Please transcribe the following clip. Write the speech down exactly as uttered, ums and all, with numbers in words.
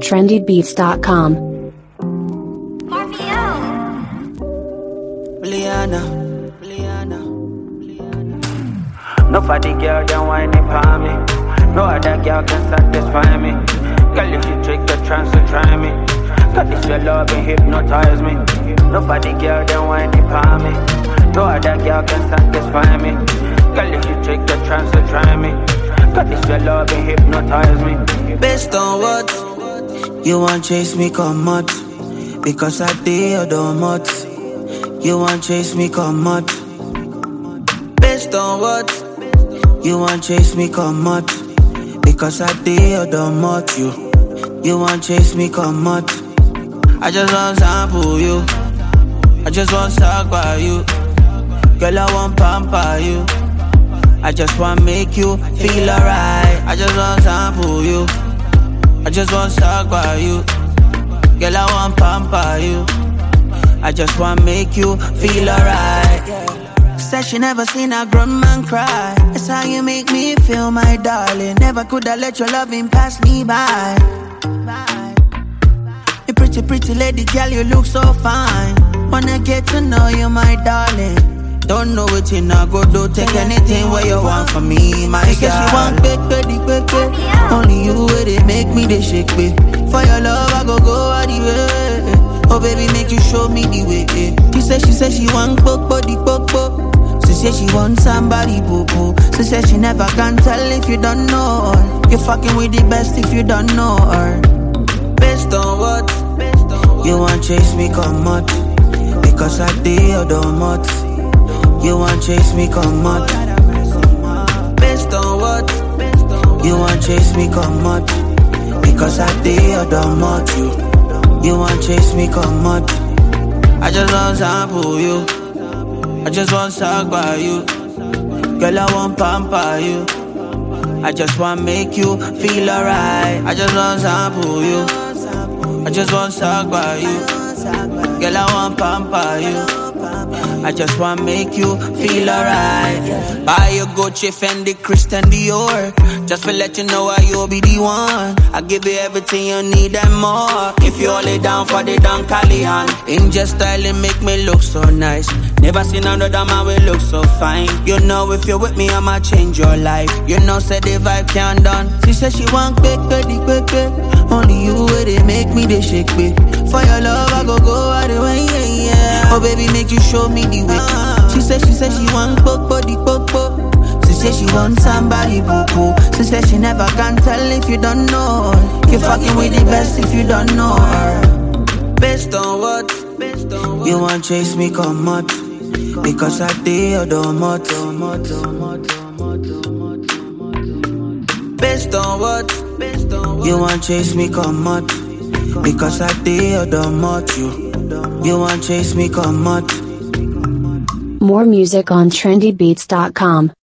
trendy beats dot com. Liana, Liana, no for the girl them whining for me. No other girl can satisfy me. Girl, if you take the chance to try me, cause this your love and hypnotize me. No for the girl them whining for me. No other girl can satisfy me. Girl, if you take the chance to try me, cause this your love and hypnotize me. Based on what you want, chase me, come out. Because I did or not. You want chase me, come out. Based on what you want chase me, come out. Because I did or not. You You want chase me, come out. I just want sample you. I just want talk by you. Girl, I want pamper you. I just want make you feel alright. I just want sample you. I just want talk by you. Girl, I want pamper you. I just want make you feel alright. Said she never seen a grown man cry. That's how you make me feel, my darling. Never could I let your loving pass me by. You pretty, pretty lady, girl, you look so fine. Wanna get to know you, my darling. Don't know what you not go do. Take anything where you want from me, my girl. She said she want big, big, big, big. Only you where they make me they shake, babe. For your love, I go go all the way. Oh baby, make you show me the way. She said she said she want popo, the popo. She said she want somebody popo. She said she never can tell if you don't know her. You fucking with the best if you don't know her. Based on what you want chase me, come out. Because I did or not. You want chase me, come out. Based on what you want chase me, come out. Because I did or not. You You want chase me, come out. I just want sample you. I just want talk by you. Girl, I want pamper you. I just want make you feel alright. I just want sample you. I just want talk by you. Girl, I want pamper you. I just want make you feel alright. Buy your Gucci, Fendi, Christian Dior. Just to let you know I you'll be the one. I give you everything you need and more. If you hold it down for the Don Calihan. In just styling make me look so nice. Never seen another man will look so fine. You know if you're with me I'ma change your life. You know say the vibe can't done. She said she want quick, quick, quick, quick. Only you where they make me they shake, babe. For your love I go go all the way, yeah, yeah. Oh baby, make you show me the way. She said she said she want popo, the popo. She said she want somebody popo. She said she never can tell if you don't know her. You fucking with the best if you don't know her. Based on what you want chase me, come out. Because I did or not. Based on what you want chase me, come out. Because I did or not. You You want chase me, come out. More music on trendy beats dot com.